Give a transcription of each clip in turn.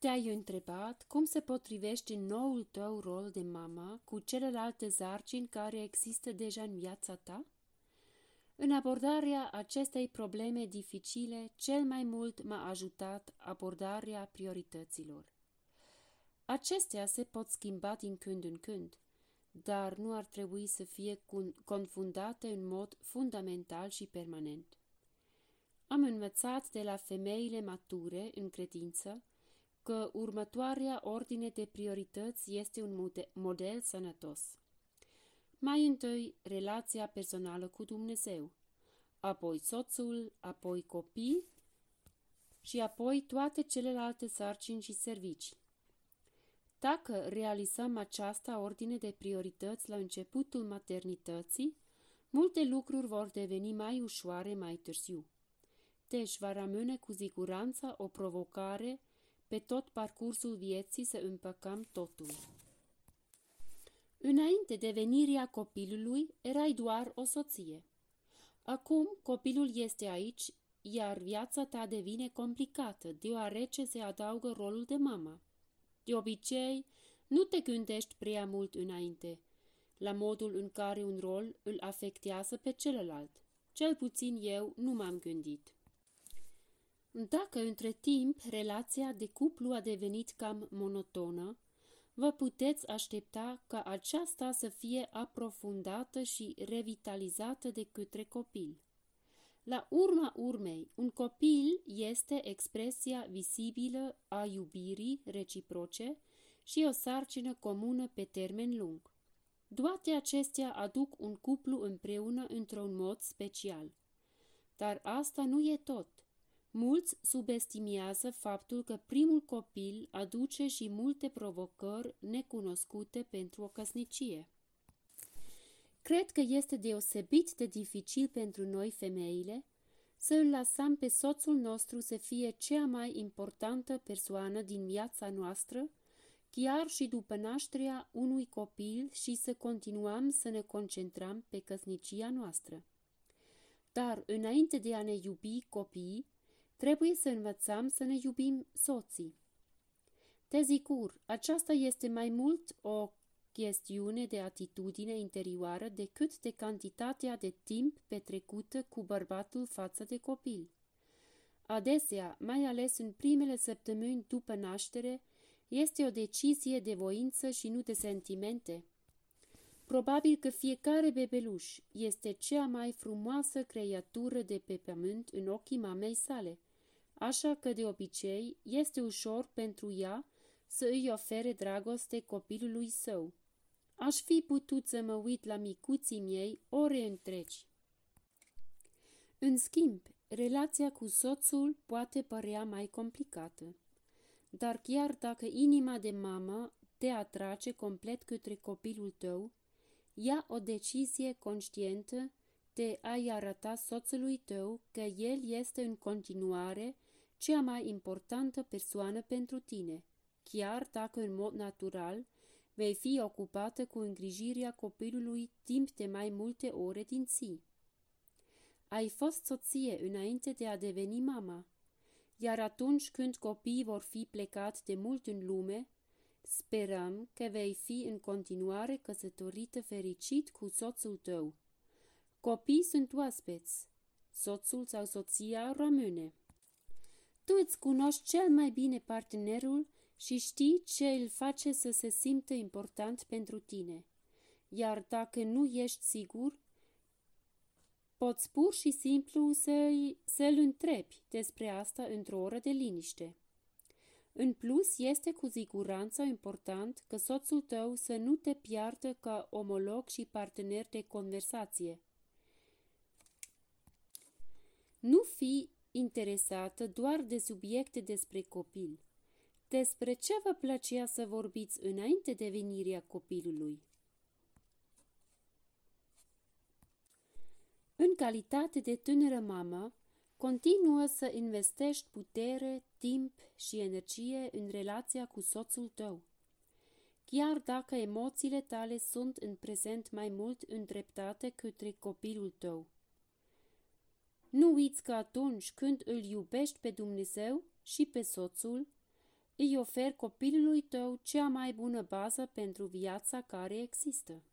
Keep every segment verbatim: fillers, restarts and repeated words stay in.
Te-ai întrebat cum se potrivește noul tău rol de mamă cu celelalte sarcini care există deja în viața ta? În abordarea acestei probleme dificile, cel mai mult m-a ajutat abordarea priorităților. Acestea se pot schimba din când în când, dar nu ar trebui să fie confundate în mod fundamental și permanent. Am învățat de la femeile mature în credință că următoarea ordine de priorități este un model sănătos. Mai întâi, relația personală cu Dumnezeu, apoi soțul, apoi copii și apoi toate celelalte sarcini și servicii. Dacă realizăm această ordine de priorități la începutul maternității, multe lucruri vor deveni mai ușoare mai târziu. Deci va rămâne cu siguranță o provocare pe tot parcursul vieții să împăcăm totul. Înainte de venirea copilului, erai doar o soție. Acum copilul este aici, iar viața ta devine complicată, deoarece se adaugă rolul de mamă. De obicei, nu te gândești prea mult înainte, la modul în care un rol îl afectează pe celălalt. Cel puțin eu nu m-am gândit. Dacă între timp relația de cuplu a devenit cam monotonă, vă puteți aștepta ca aceasta să fie aprofundată și revitalizată de către copil. La urma urmei, un copil este expresia vizibilă a iubirii reciproce și o sarcină comună pe termen lung. Toate acestea aduc un cuplu împreună într-un mod special. Dar asta nu e tot. Mulți subestimează faptul că primul copil aduce și multe provocări necunoscute pentru o căsnicie. Cred că este deosebit de dificil pentru noi femeile să îl lăsăm pe soțul nostru să fie cea mai importantă persoană din viața noastră, chiar și după nașterea unui copil, și să continuăm să ne concentrăm pe căsnicia noastră. Dar înainte de a ne iubi copiii, trebuie să învățăm să ne iubim soții. Desigur, aceasta este mai mult o chestiune de atitudine interioară decât de cantitatea de timp petrecută cu bărbatul față de copil. Adesea, mai ales în primele săptămâni după naștere, este o decizie de voință și nu de sentimente. Probabil că fiecare bebeluș este cea mai frumoasă creatură de pe pământ în ochii mamei sale, așa că de obicei este ușor pentru ea să îi ofere dragoste copilului său. Aș fi putut să mă uit la micuții miei ore întregi. În schimb, relația cu soțul poate părea mai complicată. Dar chiar dacă inima de mamă te atrage complet către copilul tău, ia o decizie conștientă de a-i arăta soțului tău că el este în continuare cea mai importantă persoană pentru tine, chiar dacă în mod natural vei fi ocupată cu îngrijirea copilului timp de mai multe ore din zi. Ai fost soție înainte de a deveni mama, iar atunci când copiii vor fi plecați de mult în lume, sperăm că vei fi în continuare căsătorită fericit cu soțul tău. Copiii sunt oaspeți, soțul sau soția rămâne. Tu îți cunoști cel mai bine partenerul și știi ce îl face să se simtă important pentru tine. Iar dacă nu ești sigur, poți pur și simplu să-i, să-l întrebi despre asta într-o oră de liniște. În plus, este cu siguranță important că soțul tău să nu te piardă ca omolog și partener de conversație. Nu fi interesată doar de subiecte despre copil. Despre ce vă plăcea să vorbiți înainte de venirea copilului? În calitate de tânără mamă, continuă să investești putere, timp și energie în relația cu soțul tău. Chiar dacă emoțiile tale sunt în prezent mai mult îndreptate către copilul tău. Nu uiți că atunci când îl iubești pe Dumnezeu și pe soțul, îi oferi copilului tău cea mai bună bază pentru viața care există.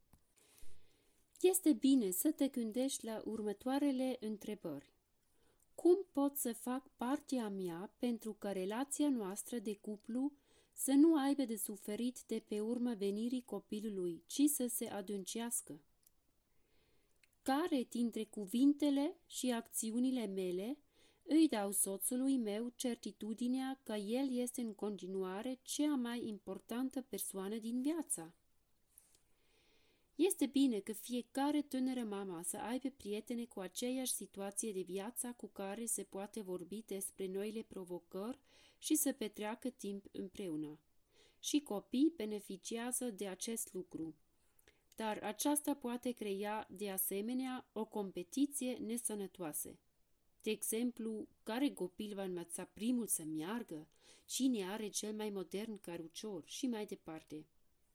Este bine să te gândești la următoarele întrebări. Cum pot să fac partea mea pentru ca relația noastră de cuplu să nu aibă de suferit de pe urma venirii copilului, ci să se adâncească? Care dintre cuvintele și acțiunile mele îi dau soțului meu certitudinea că el este în continuare cea mai importantă persoană din viața? Este bine că fiecare tânără mamă să aibă prietene cu aceeași situație de viață cu care se poate vorbi despre noile provocări și să petreacă timp împreună. Și copii beneficiază de acest lucru. Dar aceasta poate crea, de asemenea, o competiție nesănătoasă. De exemplu, care copil va învăța primul să meargă, cine are cel mai modern cărucior și mai departe.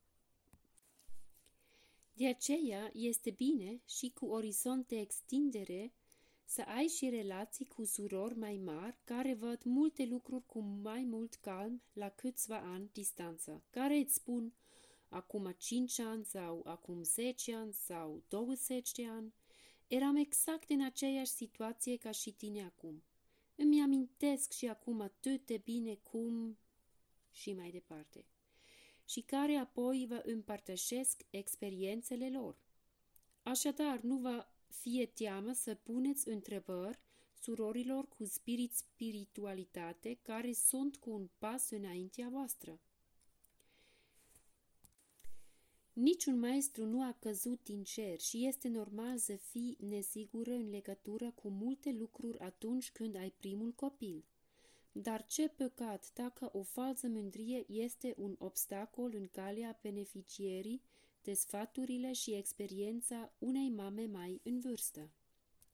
De aceea este bine și cu orizont de extindere să ai și relații cu surori mai mari care văd multe lucruri cu mai mult calm la câțiva ani distanță, care îți spun acum cinci ani sau acum zece ani sau douăzeci de ani, eram exact în aceeași situație ca și tine acum. Îmi amintesc și acum atât de bine cum și mai departe. Și care apoi vă împărtășesc experiențele lor. Așadar, nu vă fie teamă să puneți întrebări surorilor cu spirit spiritualitate care sunt cu un pas înaintea voastră. Niciun maestru nu a căzut din cer și este normal să fii nesigură în legătură cu multe lucruri atunci când ai primul copil. Dar ce păcat dacă o falsă mândrie este un obstacol în calea beneficierii de sfaturile și experiența unei mame mai în vârstă.